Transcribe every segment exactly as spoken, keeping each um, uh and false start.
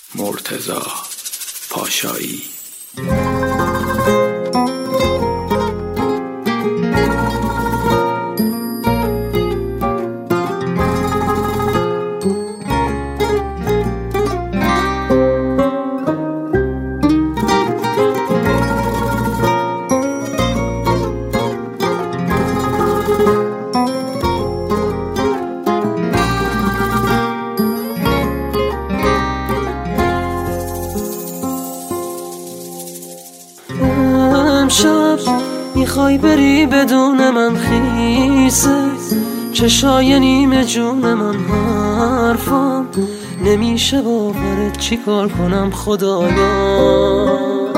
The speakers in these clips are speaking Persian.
مرتضی پاشایی. امشب میخوای بری بدون من خیسه، چشای نیمه جون من حرفم نمیشه باورت، چی کار کنم خدایا.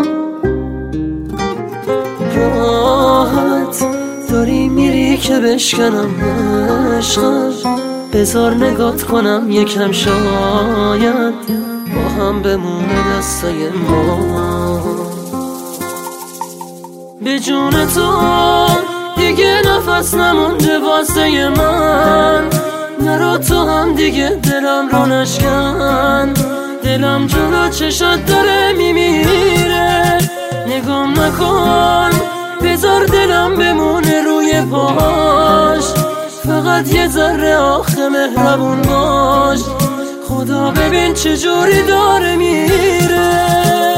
راحت داری میری که بشکنم عشقم، بذار نگات کنم یکم، شاید با هم بمونه دستای ما. به جون تو دیگه نفس نمونده واسه من، نرو تو هم دیگه دلم رو نشکن. دلم جلو چشات داره میمیره، نگام نکن، بذار دلم بمونه روی پاش. فقط یه ذره آخه مهربون باش، خدا ببین چجوری داره میره.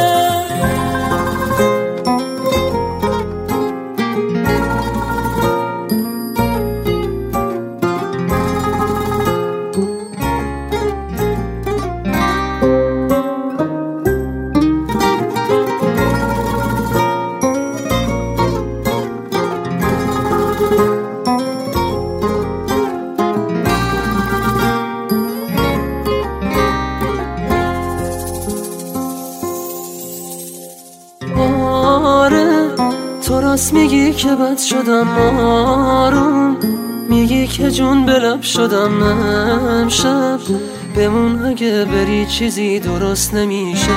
تو راست میگی که بد شدم آروم، میگی که جون به لب شدم امشب. بمون اگه بری چیزی درست نمیشه،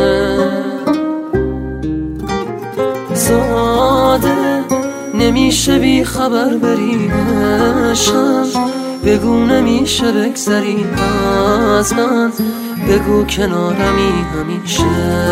ساده نمیشه بی خبر بری عشقم. بگو نمیشه بگذری از من، بگو کنارمی همیشه.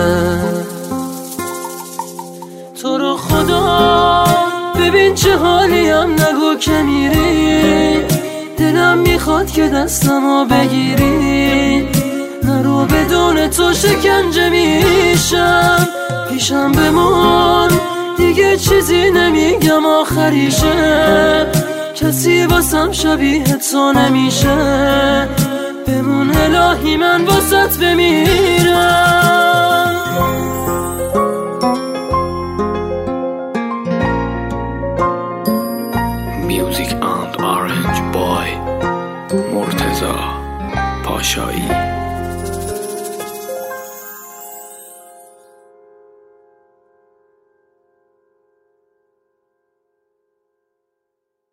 تو رو خدا ببین چه حالیم، نگو که میری، دلم میخواد که دستمو بگیری. نرو بدون تو شکنجه میشم، پیشم بمون دیگه چیزی نمیگم آخریشه. کسی واسم شبیه تو نمیشه، بمون الهی من واسط بمیرم. Music and Orange Boy مرتضی پاشایی.